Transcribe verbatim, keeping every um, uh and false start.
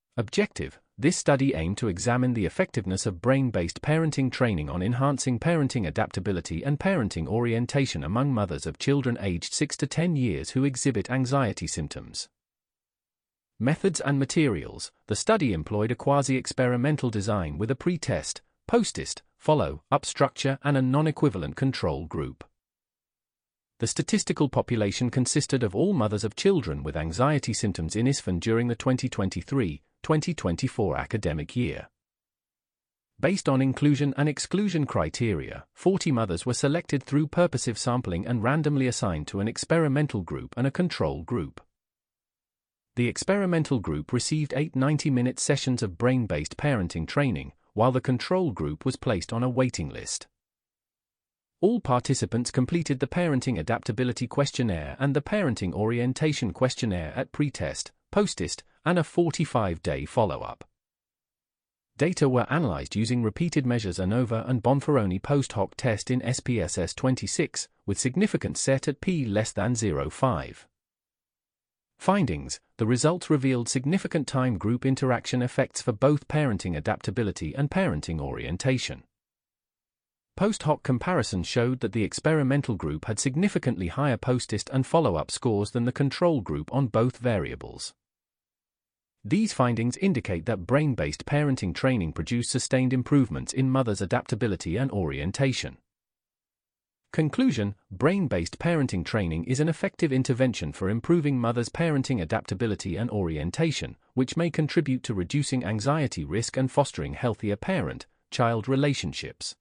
Objective: this study aimed to examine the effectiveness of brain-based parenting training on enhancing parenting adaptability and parenting orientation among mothers of children aged six to ten years who exhibit anxiety symptoms. Methods and materials: the study employed a quasi-experimental design with a pre-test, post-test, follow-up structure and a non-equivalent control group. The statistical population consisted of all mothers of children with anxiety symptoms in I S F N during the twenty twenty-three twenty twenty-four academic year. Based on inclusion and exclusion criteria, forty mothers were selected through purposive sampling and randomly assigned to an experimental group and a control group. The experimental group received eight ninety-minute sessions of brain-based parenting training, while the control group was placed on a waiting list. All participants completed the Parenting Adaptability Questionnaire and the Parenting Orientation Questionnaire at pre-test, post-test, and a forty-five day follow-up. Data were analyzed using repeated measures ANOVA and Bonferroni post-hoc test in S P S S twenty-six, with significance set at p less than zero point five. Findings: the results revealed significant time group interaction effects for both parenting adaptability and parenting orientation. Post-hoc comparison showed that the experimental group had significantly higher post-test and follow-up scores than the control group on both variables. These findings indicate that brain-based parenting training produced sustained improvements in mothers' adaptability and orientation. Conclusion: brain-based parenting training is an effective intervention for improving mothers' parenting adaptability and orientation, which may contribute to reducing anxiety risk and fostering healthier parent-child relationships.